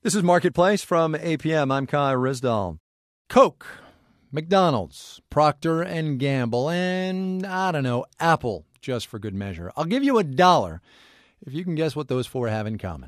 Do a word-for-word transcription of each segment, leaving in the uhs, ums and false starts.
This is Marketplace from A P M. I'm Kai Rizdal. Coke, McDonald's, Procter and Gamble, and, I don't know, Apple, just for good measure. I'll give you a dollar if you can guess what those four have in common.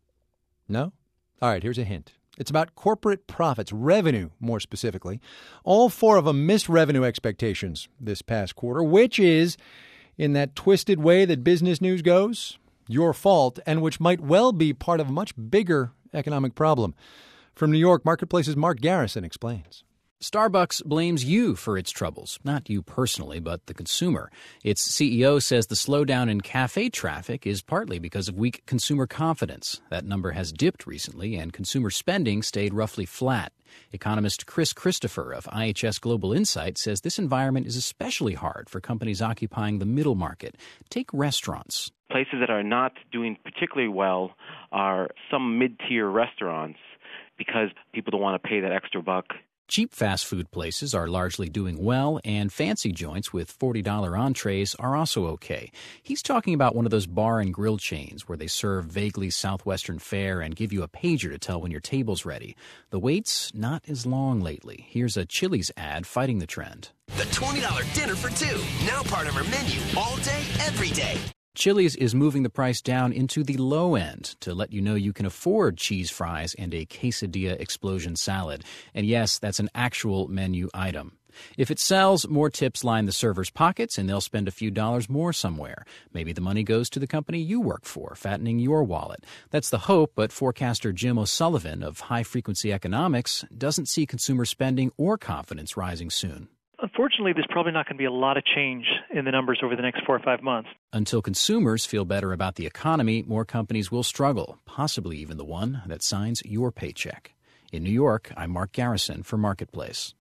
No? All right, here's a hint. It's about corporate profits, revenue more specifically. All four of them missed revenue expectations this past quarter, which is, in that twisted way that business news goes, your fault, and which might well be part of a much bigger economic problem. From New York, Marketplace's Mark Garrison explains. Starbucks blames you for its troubles. Not you personally, but the consumer. Its C E O says the slowdown in cafe traffic is partly because of weak consumer confidence. That number has dipped recently, and consumer spending stayed roughly flat. Economist Chris Christopher of I H S Global Insight says this environment is especially hard for companies occupying the middle market. Take restaurants. Places that are not doing particularly well are some mid-tier restaurants because people don't want to pay that extra buck. Cheap fast food places are largely doing well, and fancy joints with forty dollars entrees are also okay. He's talking about one of those bar and grill chains where they serve vaguely Southwestern fare and give you a pager to tell when your table's ready. The wait's not as long lately. Here's a Chili's ad fighting the trend. The twenty dollars dinner for two, now part of our menu all day, every day. Chili's is moving the price down into the low end to let you know you can afford cheese fries and a quesadilla explosion salad. And yes, that's an actual menu item. If it sells, more tips line the servers' pockets and they'll spend a few dollars more somewhere. Maybe the money goes to the company you work for, fattening your wallet. That's the hope, but forecaster Jim O'Sullivan of High Frequency Economics doesn't see consumer spending or confidence rising soon. Unfortunately, there's probably not going to be a lot of change in the numbers over the next four or five months. Until consumers feel better about the economy, more companies will struggle, possibly even the one that signs your paycheck. In New York, I'm Mark Garrison for Marketplace.